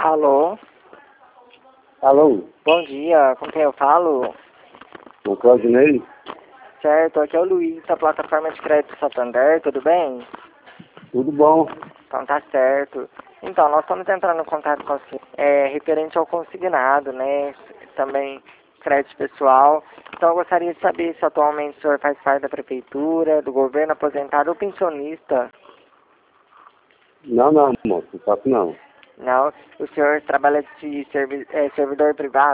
Alô? Alô, Bom dia, com quem eu falo? o Claudinei? Certo, aqui é o Luiz, da plataforma de crédito Santander, tudo bem? Tudo bom? Então tá certo. Então, nós estamos entrando em contato com você, referente ao consignado, né? Também crédito pessoal. Então eu gostaria de saber se atualmente o senhor faz parte da prefeitura, do governo, aposentado ou pensionista. Não, moço, não faço não. Não, o senhor trabalha de servidor privado.